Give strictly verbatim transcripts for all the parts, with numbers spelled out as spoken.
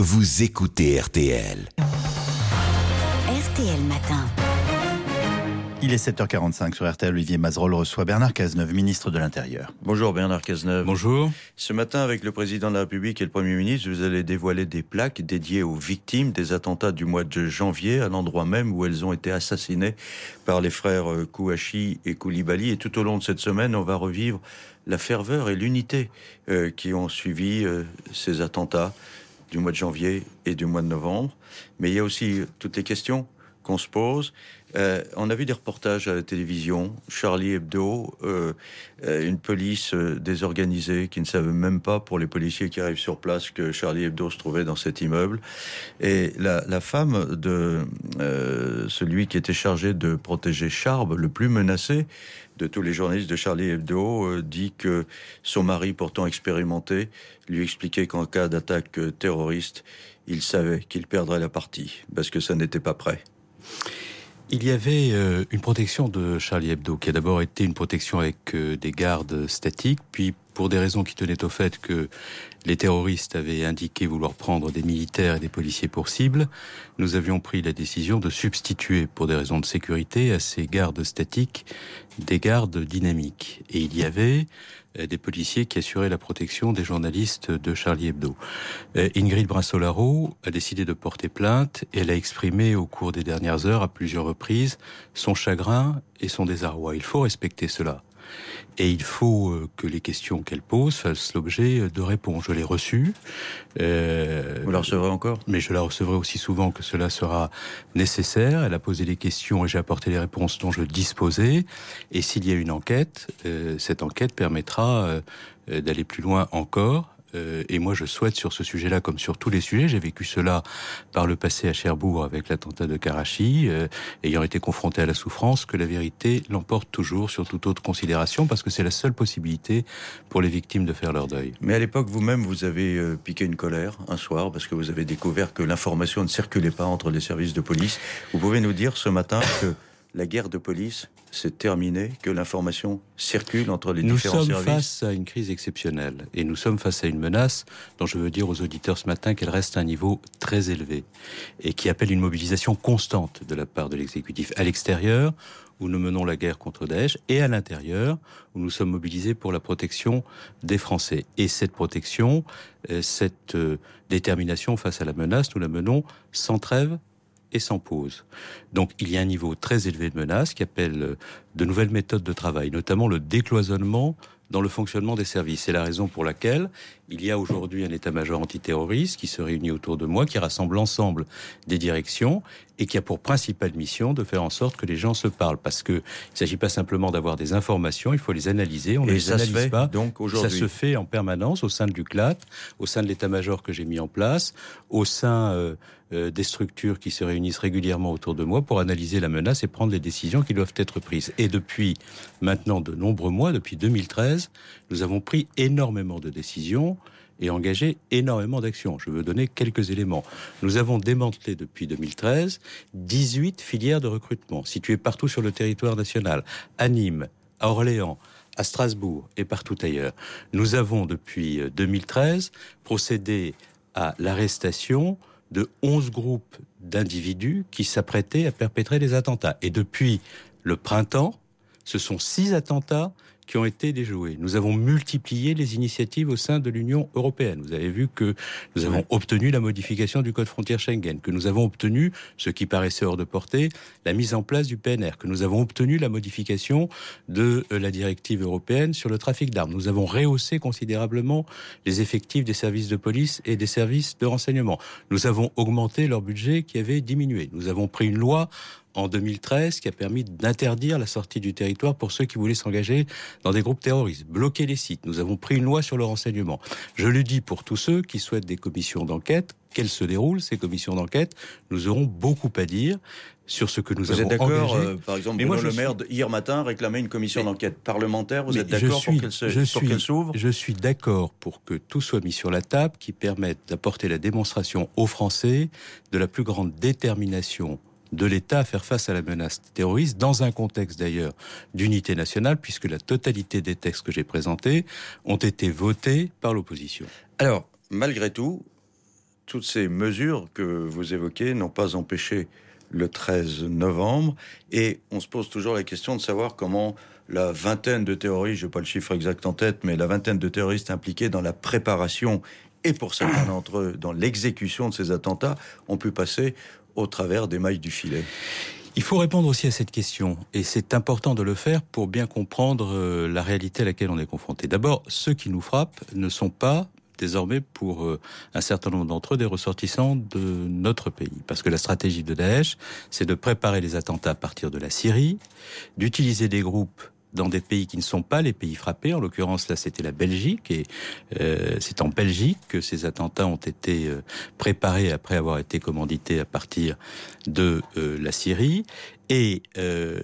vous écoutez R T L. R T L Matin. Il est sept heures quarante-cinq sur R T L. Olivier Mazerolle reçoit Bernard Cazeneuve, ministre de l'Intérieur. Bonjour Bernard Cazeneuve. Bonjour. Ce matin, avec le président de la République et le Premier ministre, vous allez dévoiler des plaques dédiées aux victimes des attentats du mois de janvier, à l'endroit même où elles ont été assassinées par les frères Kouachi et Koulibaly. Et tout au long de cette semaine, on va revivre la ferveur et l'unité euh, qui ont suivi euh, ces attentats du mois de janvier et du mois de novembre. Mais il y a aussi toutes les questions qu'on se pose. Euh, on a vu des reportages à la télévision, Charlie Hebdo, euh, euh, une police euh, désorganisée qui ne savait même pas, pour les policiers qui arrivent sur place, que Charlie Hebdo se trouvait dans cet immeuble. Et la, la femme de euh, celui qui était chargé de protéger Charb, le plus menacé de tous les journalistes de Charlie Hebdo, euh, dit que son mari, pourtant expérimenté, lui expliquait qu'en cas d'attaque terroriste, il savait qu'il perdrait la partie, parce que ça n'était pas prêt. Il y avait euh, une protection de Charlie Hebdo, qui a d'abord été une protection avec euh, des gardes statiques, puis pour des raisons qui tenaient au fait que les terroristes avaient indiqué vouloir prendre des militaires et des policiers pour cible, nous avions pris la décision de substituer, pour des raisons de sécurité, à ces gardes statiques, des gardes dynamiques. Et il y avait euh, des policiers qui assuraient la protection des journalistes de Charlie Hebdo. Euh, Ingrid Brassolaro a décidé de porter plainte et elle a exprimé au cours des dernières heures, à plusieurs reprises, son chagrin et son désarroi. Il faut respecter cela. Et il faut que les questions qu'elle pose fassent l'objet de réponses. Je l'ai reçue. Euh, Vous la recevrez encore ? Mais je la recevrai aussi souvent que cela sera nécessaire. Elle a posé des questions et j'ai apporté les réponses dont je disposais. Et s'il y a une enquête, euh, cette enquête permettra euh, d'aller plus loin encore. Euh, et moi, je souhaite sur ce sujet-là, comme sur tous les sujets, j'ai vécu cela par le passé à Cherbourg avec l'attentat de Karachi, euh, ayant été confronté à la souffrance, que la vérité l'emporte toujours sur toute autre considération, parce que c'est la seule possibilité pour les victimes de faire leur deuil. Mais à l'époque, vous-même, vous avez euh, piqué une colère un soir, parce que vous avez découvert que l'information ne circulait pas entre les services de police. Vous pouvez nous dire ce matin que la guerre de police c'est terminé, que l'information circule entre les nous différents services. Nous sommes face à une crise exceptionnelle et nous sommes face à une menace dont je veux dire aux auditeurs ce matin qu'elle reste à un niveau très élevé et qui appelle une mobilisation constante de la part de l'exécutif. À l'extérieur, où nous menons la guerre contre Daesh, et à l'intérieur, où nous sommes mobilisés pour la protection des Français. Et cette protection, cette détermination face à la menace, nous la menons sans trêve et sans pause. Donc il y a un niveau très élevé de menaces qui appelle de nouvelles méthodes de travail, notamment le décloisonnement dans le fonctionnement des services. C'est la raison pour laquelle il y a aujourd'hui un état-major antiterroriste qui se réunit autour de moi, qui rassemble l'ensemble des directions et qui a pour principale mission de faire en sorte que les gens se parlent. Parce que il ne s'agit pas simplement d'avoir des informations, il faut les analyser. On ne les analyse pas. Donc aujourd'hui. Ça se fait en permanence au sein de l'U C L A T, au sein de l'état-major que j'ai mis en place, au sein euh, euh, des structures qui se réunissent régulièrement autour de moi pour analyser la menace et prendre les décisions qui doivent être prises. Et depuis maintenant de nombreux mois, depuis deux mille treize, nous avons pris énormément de décisions et engagé énormément d'actions. Je veux donner quelques éléments. Nous avons démantelé depuis deux mille treize dix-huit filières de recrutement situées partout sur le territoire national, à Nîmes, à Orléans, à Strasbourg et partout ailleurs. Nous avons depuis deux mille treize procédé à l'arrestation de onze groupes d'individus qui s'apprêtaient à perpétrer des attentats. Et depuis le printemps, ce sont six attentats qui ont été déjoués. Nous avons multiplié les initiatives au sein de l'Union européenne. Vous avez vu que nous avons oui. obtenu la modification du code frontière Schengen, que nous avons obtenu, ce qui paraissait hors de portée, la mise en place du P N R, que nous avons obtenu la modification de la directive européenne sur le trafic d'armes. Nous avons rehaussé considérablement les effectifs des services de police et des services de renseignement. Nous avons augmenté leur budget qui avait diminué. Nous avons pris une loi en deux mille treize, qui a permis d'interdire la sortie du territoire pour ceux qui voulaient s'engager dans des groupes terroristes, bloquer les sites. Nous avons pris une loi sur le renseignement. Je le dis pour tous ceux qui souhaitent des commissions d'enquête, qu'elles se déroulent, ces commissions d'enquête. Nous aurons beaucoup à dire sur ce que nous vous avons engagé. Vous êtes d'accord, euh, par exemple, Bruno moi, Le suis... Maire, hier matin, réclamait une commission mais, d'enquête parlementaire. Vous mais êtes d'accord suis, pour qu'elle, se, je pour suis, qu'elle s'ouvre ? Je suis d'accord pour que tout soit mis sur la table, qui permette d'apporter la démonstration aux Français de la plus grande détermination de l'État à faire face à la menace terroriste, dans un contexte d'ailleurs d'unité nationale, puisque la totalité des textes que j'ai présentés ont été votés par l'opposition. Alors, malgré tout, toutes ces mesures que vous évoquez n'ont pas empêché le treize novembre, et on se pose toujours la question de savoir comment la vingtaine de terroristes, je n'ai pas le chiffre exact en tête, mais la vingtaine de terroristes impliqués dans la préparation et pour certains d'entre eux dans l'exécution de ces attentats ont pu passer au travers des mailles du filet. Il faut répondre aussi à cette question, et c'est important de le faire pour bien comprendre euh, la réalité à laquelle on est confronté. D'abord, ceux qui nous frappent ne sont pas désormais pour euh, un certain nombre d'entre eux des ressortissants de notre pays. Parce que la stratégie de Daesh, c'est de préparer les attentats à partir de la Syrie, d'utiliser des groupes dans des pays qui ne sont pas les pays frappés. En l'occurrence, là, c'était la Belgique, et euh, c'est en Belgique que ces attentats ont été euh, préparés après avoir été commandités à partir de euh, la Syrie. Et euh,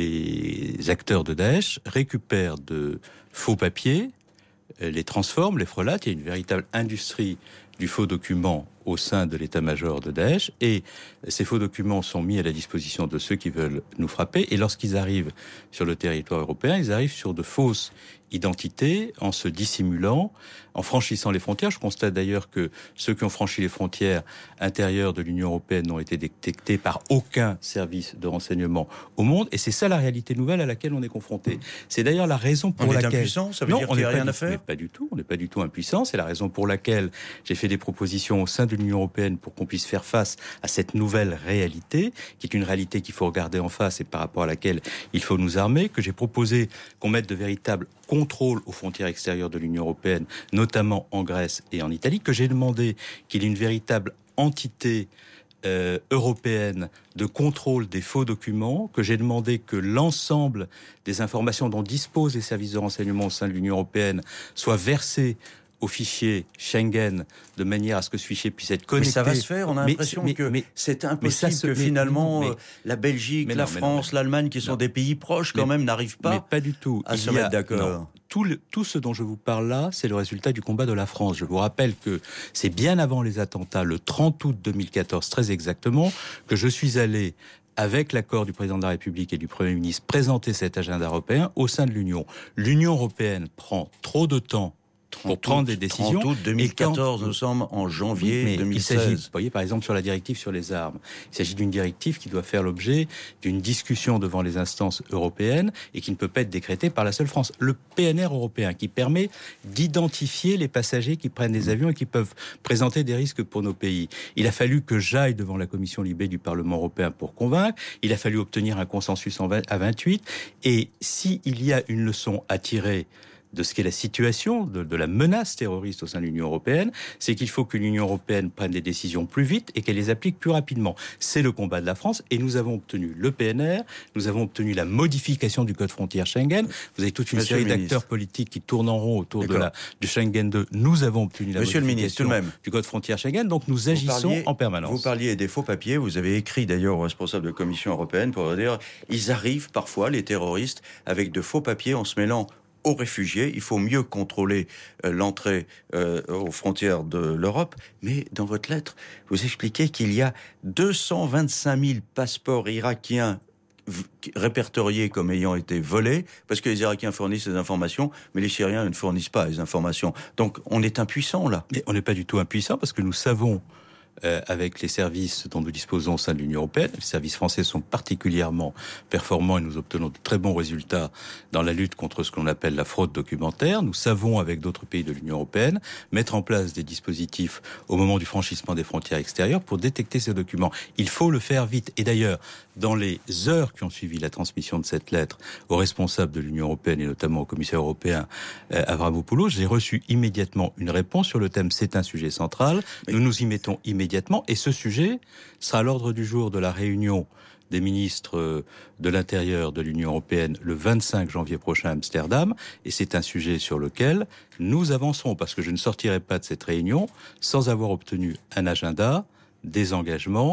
les acteurs de Daesh récupèrent de faux papiers, euh, les transforment, les frelatent. Il y a une véritable industrie du faux document au sein de l'état-major de Daesh, et ces faux documents sont mis à la disposition de ceux qui veulent nous frapper, et lorsqu'ils arrivent sur le territoire européen, ils arrivent sur de fausses identités, en se dissimulant, en franchissant les frontières. Je constate d'ailleurs que ceux qui ont franchi les frontières intérieures de l'Union européenne n'ont été détectés par aucun service de renseignement au monde, et c'est ça la réalité nouvelle à laquelle on est confronté. C'est d'ailleurs la raison pour on laquelle... On est impuissant, ça veut non, dire qu'il n'y a rien du... à faire? Mais pas du tout, on n'est pas du tout impuissant. C'est la raison pour laquelle j'ai fait des propositions au sein de l'Union européenne pour qu'on puisse faire face à cette nouvelle réalité, qui est une réalité qu'il faut regarder en face et par rapport à laquelle il faut nous armer, que j'ai proposé qu'on mette de véritables contrôle aux frontières extérieures de l'Union européenne, notamment en Grèce et en Italie, que j'ai demandé qu'il y ait une véritable entité euh, européenne de contrôle des faux documents, que j'ai demandé que l'ensemble des informations dont disposent les services de renseignement au sein de l'Union européenne soient versées au fichier Schengen, de manière à ce que ce fichier puisse être connecté. Mais ça va se faire, on a l'impression mais, que mais, c'est impossible se, que mais, finalement mais, la Belgique, mais non, la France, non, l'Allemagne, qui sont non. des pays proches quand même, n'arrivent pas, mais pas du tout. à Il se a, mettre d'accord. Tout, le, tout ce dont je vous parle là, c'est le résultat du combat de la France. Je vous rappelle que c'est bien avant les attentats, le trente août deux mille quatorze, très exactement, que je suis allé, avec l'accord du président de la République et du Premier ministre, présenter cet agenda européen au sein de l'Union. L'Union européenne prend trop de temps pour prendre des décisions. trente août deux mille quatorze, quand... nous sommes en janvier oui, deux mille seize. Il s'agit, vous voyez, par exemple, sur la directive sur les armes, il s'agit d'une directive qui doit faire l'objet d'une discussion devant les instances européennes et qui ne peut pas être décrétée par la seule France. Le P N R européen, qui permet d'identifier les passagers qui prennent des avions et qui peuvent présenter des risques pour nos pays. Il a fallu que j'aille devant la commission Libé du Parlement européen pour convaincre. Il a fallu obtenir un consensus à vingt-huit. Et s'il y a une leçon à tirer de ce qu'est la situation, de, de la menace terroriste au sein de l'Union européenne, c'est qu'il faut que l'Union européenne prenne des décisions plus vite et qu'elle les applique plus rapidement. C'est le combat de la France, et nous avons obtenu le P N R, nous avons obtenu la modification du code frontière Schengen. Vous avez toute une Monsieur série d'acteurs politiques qui tournent en rond autour de la, du Schengen deux. Nous avons obtenu la Monsieur modification le ministre, tout de même. du code frontière Schengen, donc nous agissons parliez, en permanence. Vous parliez des faux papiers, vous avez écrit d'ailleurs aux responsables de la Commission européenne pour dire ils arrivent parfois, les terroristes, avec de faux papiers en se mêlant aux réfugiés. Il faut mieux contrôler euh, l'entrée euh, aux frontières de l'Europe. Mais dans votre lettre, vous expliquez qu'il y a deux cent vingt-cinq mille passeports irakiens v- répertoriés comme ayant été volés, parce que les Irakiens fournissent les informations, mais les Syriens ne fournissent pas les informations. Donc on est impuissant là. Mais on n'est pas du tout impuissant, parce que nous savons, Euh, avec les services dont nous disposons au sein de l'Union européenne. Les services français sont particulièrement performants et nous obtenons de très bons résultats dans la lutte contre ce qu'on appelle la fraude documentaire. Nous savons, avec d'autres pays de l'Union européenne, mettre en place des dispositifs au moment du franchissement des frontières extérieures pour détecter ces documents. Il faut le faire vite. Et d'ailleurs, dans les heures qui ont suivi la transmission de cette lettre aux responsables de l'Union européenne et notamment au commissaire européen euh, Avramopoulos, j'ai reçu immédiatement une réponse sur le thème « C'est un sujet central ». Nous nous y mettons immédiatement. Et ce sujet sera à l'ordre du jour de la réunion des ministres de l'Intérieur de l'Union européenne le vingt-cinq janvier prochain à Amsterdam. Et c'est un sujet sur lequel nous avancerons, parce que je ne sortirai pas de cette réunion sans avoir obtenu un agenda, des engagements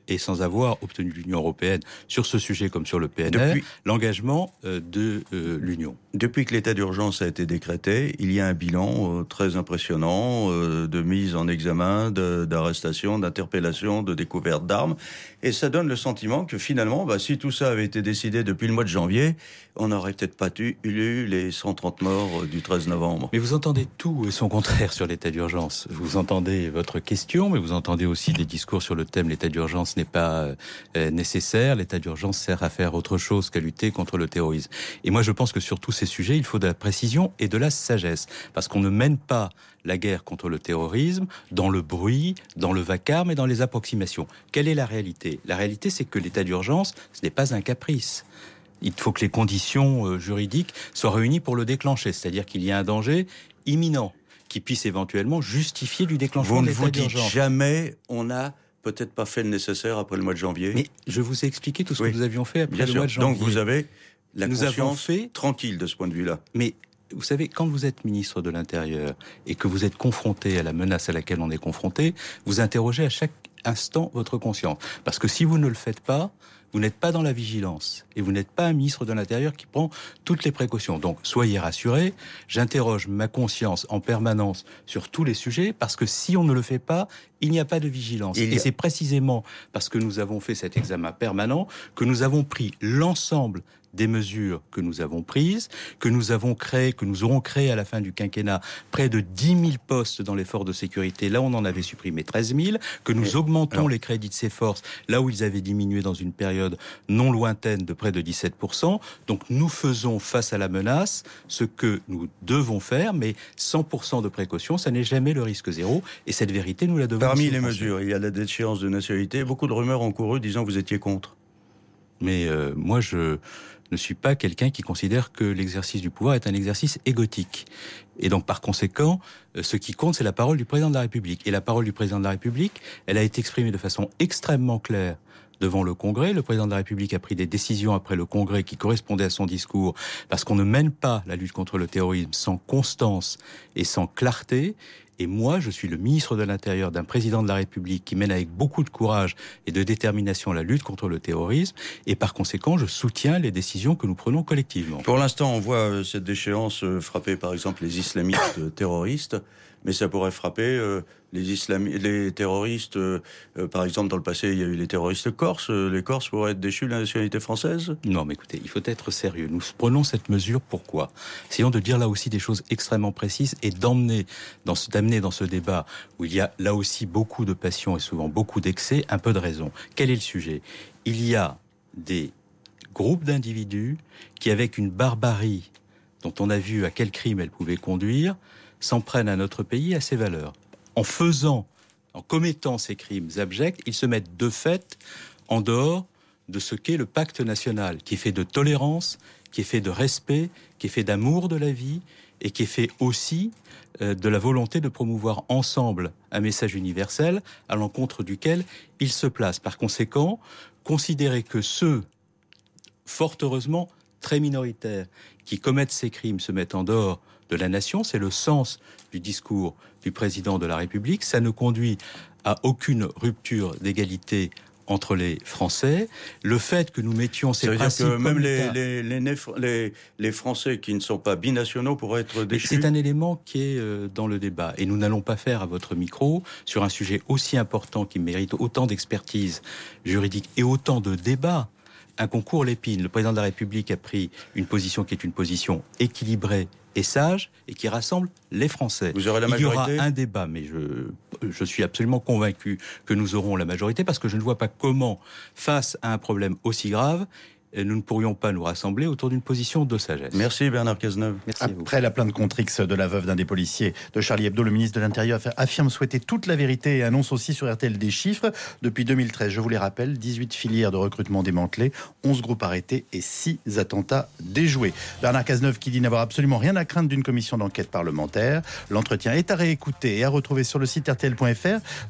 et sans avoir obtenu de l'Union européenne, sur ce sujet comme sur le P N R, Depuis... l'engagement euh, de euh, l'Union. Depuis que l'état d'urgence a été décrété, il y a un bilan euh, très impressionnant euh, de mise en examen, de, d'arrestation, d'interpellation, de découverte d'armes. Et ça donne le sentiment que finalement, bah, si tout ça avait été décidé depuis le mois de janvier, on n'aurait peut-être pas eu les cent trente morts euh, du treize novembre. Mais vous entendez tout et son contraire sur l'état d'urgence. Vous entendez votre question, mais vous entendez aussi des discours sur le thème « l'état d'urgence n'est pas euh, nécessaire, l'état d'urgence sert à faire autre chose qu'à lutter contre le terrorisme ». Et moi, je pense que sur tous ces sujets, il faut de la précision et de la sagesse. Parce qu'on ne mène pas la guerre contre le terrorisme dans le bruit, dans le vacarme et dans les approximations. Quelle est la réalité ? La réalité, c'est que l'état d'urgence, ce n'est pas un caprice. Il faut que les conditions juridiques soient réunies pour le déclencher. C'est-à-dire qu'il y a un danger imminent qui puisse éventuellement justifier du déclenchement de l'état d'urgence. Vous ne vous dites jamais, on n'a peut-être pas fait le nécessaire après le mois de janvier. Mais je vous ai expliqué tout ce oui. que nous avions fait après Bien le sûr. mois de janvier. Donc vous avez la nous conscience avons fait... tranquille de ce point de vue-là. Mais vous savez, quand vous êtes ministre de l'Intérieur et que vous êtes confronté à la menace à laquelle on est confronté, vous interrogez à chaque instant votre conscience. Parce que si vous ne le faites pas, vous n'êtes pas dans la vigilance et vous n'êtes pas un ministre de l'Intérieur qui prend toutes les précautions. Donc, soyez rassurés, j'interroge ma conscience en permanence sur tous les sujets parce que si on ne le fait pas, il n'y a pas de vigilance. Et c'est précisément parce que nous avons fait cet examen permanent que nous avons pris l'ensemble des mesures que nous avons prises, que nous avons créé, que nous aurons créé à la fin du quinquennat près de dix mille postes dans les forces de sécurité. Là, on en avait supprimé treize mille, que nous Et augmentons alors... les crédits de ces forces là où ils avaient diminué dans une période non lointaine de près de dix-sept pour cent. Donc, nous faisons face à la menace ce que nous devons faire, mais cent pour cent de précaution, ça n'est jamais le risque zéro. Et cette vérité, nous la devons. Parmi les mesures, il y a la déchéance de nationalité. Beaucoup de rumeurs ont couru disant que vous étiez contre. Mais euh, moi, je ne suis pas quelqu'un qui considère que l'exercice du pouvoir est un exercice égotique. Et donc, par conséquent, ce qui compte, c'est la parole du président de la République. Et la parole du président de la République, elle a été exprimée de façon extrêmement claire devant le Congrès. Le président de la République a pris des décisions après le Congrès qui correspondaient à son discours, parce qu'on ne mène pas la lutte contre le terrorisme sans constance et sans clarté. Et moi, je suis le ministre de l'Intérieur d'un président de la République qui mène avec beaucoup de courage et de détermination la lutte contre le terrorisme. Et par conséquent, je soutiens les décisions que nous prenons collectivement. Pour l'instant, on voit cette déchéance frapper, par exemple, les islamistes terroristes. Mais ça pourrait frapper euh, les, islami- les terroristes, euh, euh, par exemple, dans le passé, il y a eu les terroristes corses. Euh, les Corses pourraient être déchus de la nationalité française ? Non, mais écoutez, il faut être sérieux. Nous prenons cette mesure, pourquoi ? Essayons de dire là aussi des choses extrêmement précises et d'emmener dans ce, d'amener dans ce débat où il y a là aussi beaucoup de passion et souvent beaucoup d'excès, un peu de raison. Quel est le sujet ? Il y a des groupes d'individus qui, avec une barbarie dont on a vu à quel crime elle pouvait conduire, s'en prennent à notre pays, à ses valeurs. En faisant, en commettant ces crimes abjects, ils se mettent de fait en dehors de ce qu'est le pacte national, qui est fait de tolérance, qui est fait de respect, qui est fait d'amour de la vie, et qui est fait aussi euh, de la volonté de promouvoir ensemble un message universel à l'encontre duquel ils se placent. Par conséquent, considérer que ceux, fort heureusement, très minoritaires, qui commettent ces crimes se mettent en dehors de la nation, c'est le sens du discours du président de la République. Ça ne conduit à aucune rupture d'égalité entre les Français. Le fait que nous mettions ces principes... Ça veut dire que même les, les, les, les, les Français qui ne sont pas binationaux pourraient être déchus. C'est un élément qui est dans le débat. Et nous n'allons pas faire à votre micro, sur un sujet aussi important qui mérite autant d'expertise juridique et autant de débats, un concours Lépine. Le président de la République a pris une position qui est une position équilibrée et sage, et qui rassemble les Français. Vous aurez la majorité ? Il y aura un débat, mais je, je suis absolument convaincu que nous aurons la majorité, parce que je ne vois pas comment, face à un problème aussi grave, nous ne pourrions pas nous rassembler autour d'une position de sagesse. Merci Bernard Cazeneuve. Merci. Après la plainte contre X de la veuve d'un des policiers de Charlie Hebdo, le ministre de l'Intérieur affirme souhaiter toute la vérité et annonce aussi sur R T L des chiffres. Depuis deux mille treize, je vous les rappelle, dix-huit filières de recrutement démantelées, onze groupes arrêtés et six attentats déjoués. Bernard Cazeneuve qui dit n'avoir absolument rien à craindre d'une commission d'enquête parlementaire. L'entretien est à réécouter et à retrouver sur le site R T L point F R.